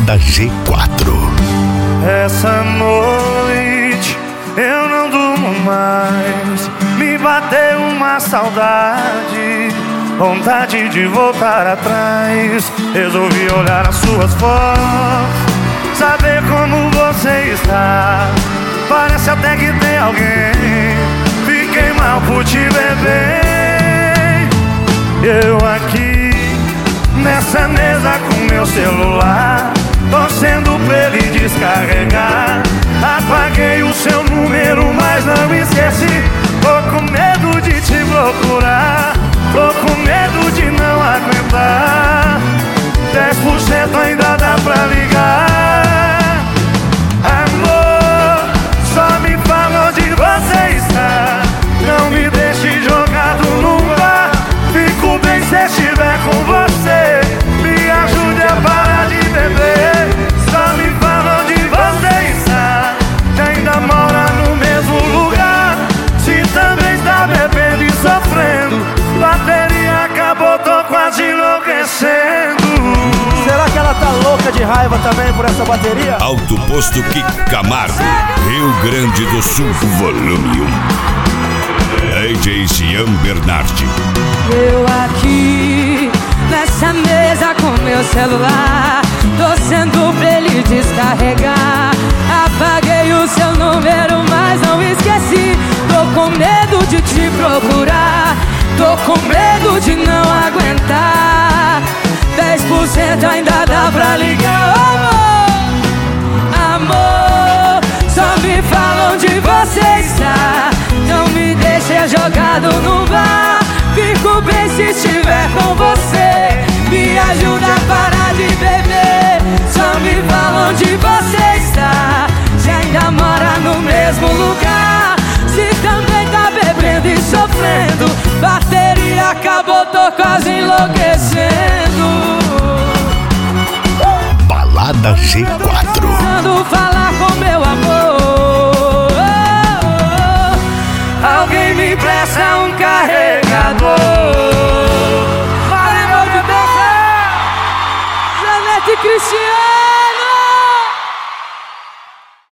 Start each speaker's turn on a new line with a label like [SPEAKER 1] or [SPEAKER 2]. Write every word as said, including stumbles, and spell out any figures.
[SPEAKER 1] Balada G quatro.
[SPEAKER 2] Essa noite eu não durmo mais. Me bateu uma saudade, vontade de voltar atrás. Resolvi olhar as suas fotos, saber como você está. Parece até que tem alguém. Fiquei mal por te ver bem. Eu aqui nessa mesa com meu celular, torcendo pra ele descarregar. Apaguei o seu número, mas não esqueci. Tô com medo de te procurar, tô com medo de não aguentar. Dez por cento ainda dá pra ligar. Amor, só me fala onde você está. Não me deixe jogado no bar. Fico bem se estiver com você. Me ajude a parar de beber. Só me fala onde você está. Ainda mora no mesmo lugar. Se também está bebendo e sofrendo. Bateria acabou, tô quase enlouquecendo.
[SPEAKER 3] Será que ela tá louca de raiva também por essa bateria?
[SPEAKER 1] Alto Posto Camargo, Rio Grande do Sul, volume um. D J Cian Bernardi.
[SPEAKER 4] Eu aqui nessa mesa com meu celular, torcendo pra ele descarregar. Apaguei o seu número, mas não esqueci. Tô com medo de te procurar, tô com medo de não aguentar. Dez por cento ainda dá pra ligar. Amor, amor, só me fala onde você está. Não me deixe jogado no bar. Fico bem se estiver com você. Me ajuda a parar de beber. Só me fala onde você está. Se ainda mora no mesmo lugar. Se também tá bebendo e sofrendo. Bateria acabou, tô quase enlouquecendo.
[SPEAKER 1] Balada G quatro.
[SPEAKER 4] Precisando falar com meu amor.
[SPEAKER 2] Alguém me empresta um carregador.
[SPEAKER 4] Valeu de Deus, Janete e Cristiano.